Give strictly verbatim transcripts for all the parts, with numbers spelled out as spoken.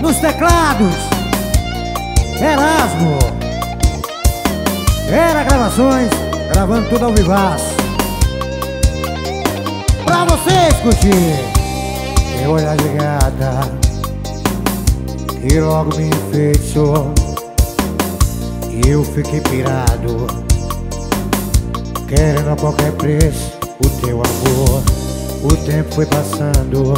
Nos teclados, Erasmo. Era Gravações, gravando tudo ao vivaço pra vocês curtir. E olhar de gata que logo me enfeitiçou, e eu fiquei pirado, querendo a qualquer preço o teu amor. O tempo foi passando,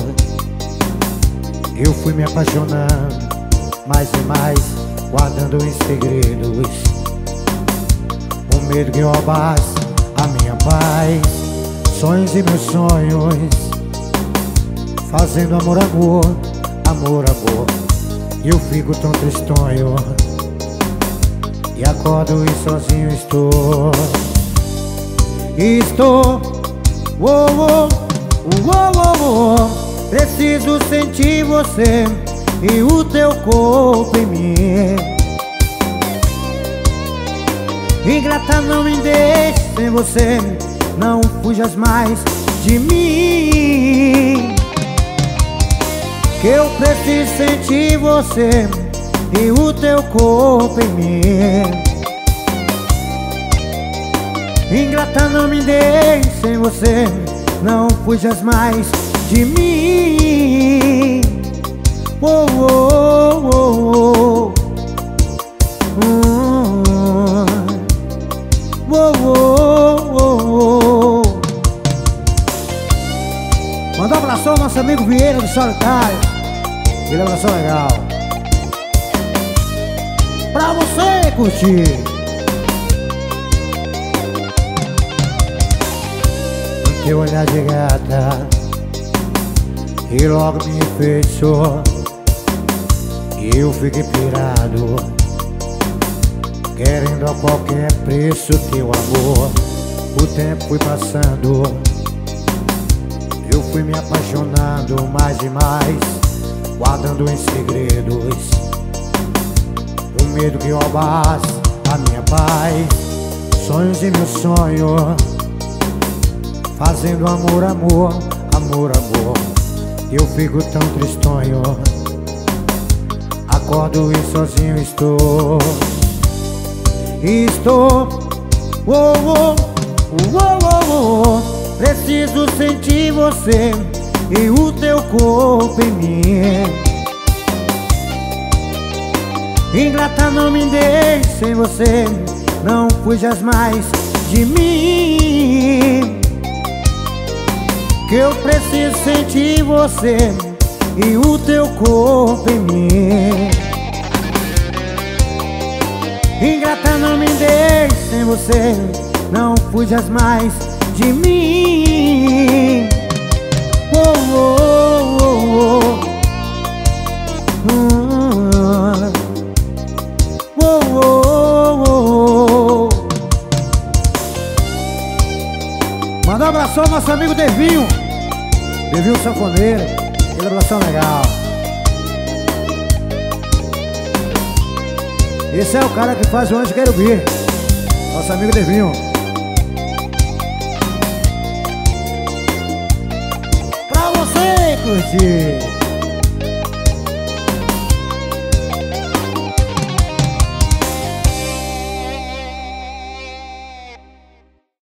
eu fui me apaixonando mais e mais, guardando em segredos o medo que roubasse a minha paz. Sonhos e meus sonhos, fazendo amor, amor, amor, amor. E eu fico tão tristonho, e acordo e sozinho estou. Estou, oh, oh, oh, oh, oh. Preciso sentir você e o teu corpo em mim. Ingrata, não me deixe sem você, não fujas mais de mim. Que eu preciso sentir você e o teu corpo em mim. Ingrata, não me deixe sem você, não fujas mais de mim. Oh, oh, oh, oh. Oh, oh, oh, oh. Mandar um abração ao nosso amigo Vieira do Solitário. Ele é um abração legal pra você curtir. O teu olhar de gata e logo me enfeitiçou, e eu fiquei pirado, querendo a qualquer preço teu amor. O tempo foi passando, eu fui me apaixonando mais e mais, guardando em segredos o medo que roubasse a minha paz. Sonhos e meus sonhos, fazendo amor, amor, amor, amor. Eu fico tão tristonho, acordo e sozinho estou. Estou, oh, oh, oh, oh, oh. Preciso sentir você e o teu corpo em mim. Ingrata, não me deixe sem você, não fujas mais de mim. Que eu preciso sentir você e o teu corpo em mim. Ingrata, não me deixe sem você, não fujas mais de mim. Oh, oh, oh, oh. Oh, oh, oh, oh. Manda um abração ao nosso amigo Devinho, Devinho Sanfoneiro. Ele é um abração legal. Esse é o cara que faz o Anjo Querubim, nosso amigo Devinho. Pra você curtir.